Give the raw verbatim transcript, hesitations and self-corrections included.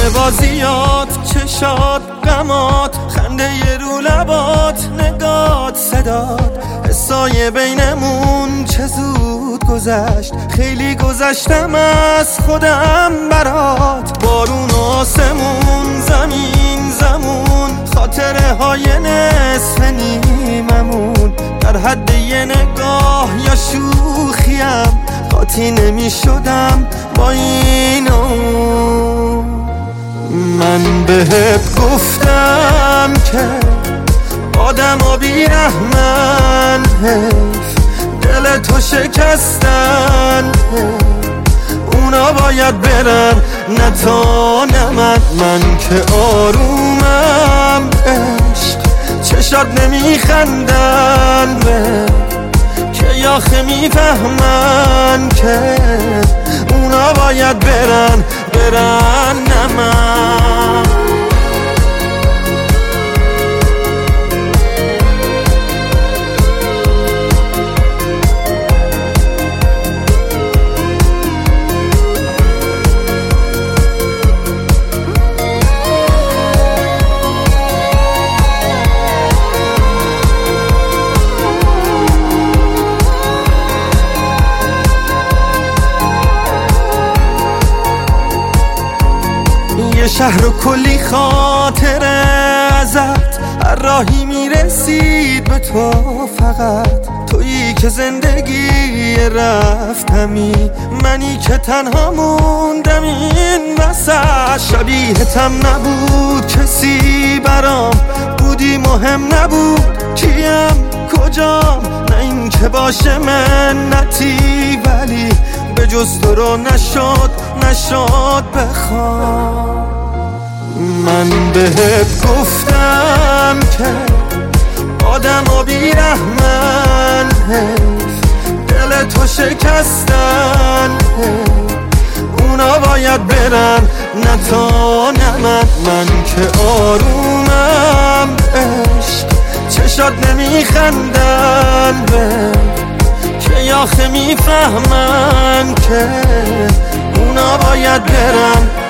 بازیات، چشات، غمات، خنده ی رو لبات، نگات، صدات، حسای بینمون چه زود گذشت. خیلی گذشتم از خودم برات. بارون و آسمون، زمین زمون، خاطره های نصف نیممون، در حد یه نگاه یا شوخیم قاطی نمی شدم با این اون. من بهت گفتم که آدم ها بیرحمن، حیف دل تو شکستن، اونا باید برن نه تا نه من. من که آرومم عشق، چشات نمیخندن به که آخه میفهمن که اونا باید برن برن نه من. یه شهر و کلی خاطره ازت، هر راهی میرسید به تو فقط. تویی که زندگی رفتمی، منی که تنها موندم این وسط. شبیهتم نبود کسی برام، بودی مهم نبود کیم کجام. نه این که باشه منتی، ولی به جز تو رو نشد نشد بخوام. من بهت گفتم که آدم ها بیرحمن، حیف دل تو شکستن، اونا باید برن نه تا نه من. من که آرومم عشق، چشات نمیخندن به که آخه میفهمن که اونا باید برن